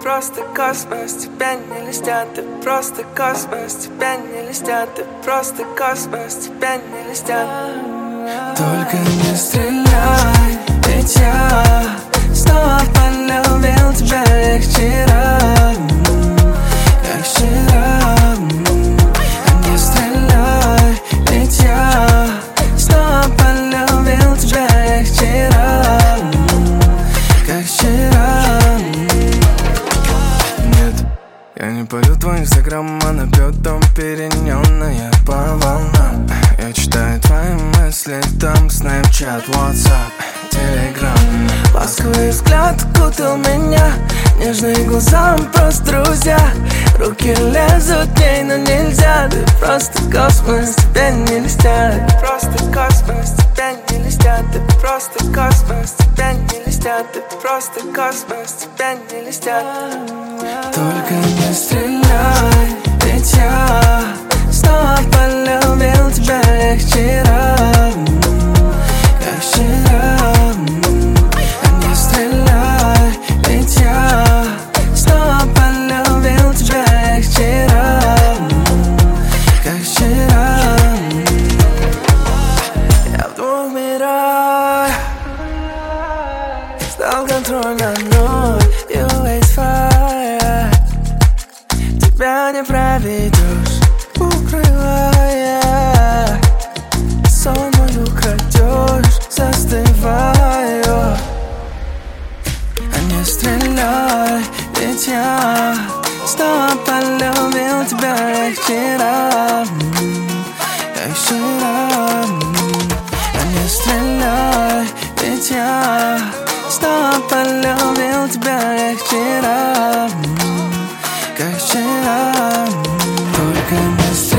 просто космос, тебя не листят, ты просто космос, тебя не листят, ты просто космос, тебя не листят. Только не стреляй, ведь я снова полюбил тебя, как вчера, как вчера. Не стреляй, ведь я снова полюбил тебя, как вчера, как вчера. Нет, я не полю твой инстаграм, а набьет дом перенённая по волнам. Я читаю твои мысли, там снэпчат, ватсап, телеграм. Ласковый взгляд укутал меня, нежные глаза, мы просто друзья. Руки лезут в ней, но нельзя. Ты просто космос, тебя не листят. Ты просто космос, тебя не листят. Ты просто космос, тебя не листят. Ты просто космос, тебя не листят. Только не стреляй, ведь я снова полюбил тебя, как вчера, как вчера. Не стреляй, ведь я снова полюбил тебя, как вчера, как вчера. Я в двух мирах стал контроль над мной. You waste fire, тебя не проведешь, укрывая. Сон мой украдешь, застываю. А не стреляй, ведь я снова полюбил тебя, как вчера, как вчера. А не стреляй, ведь я снова полюбил тебя, как вчера, как вчера. Только не стреляй.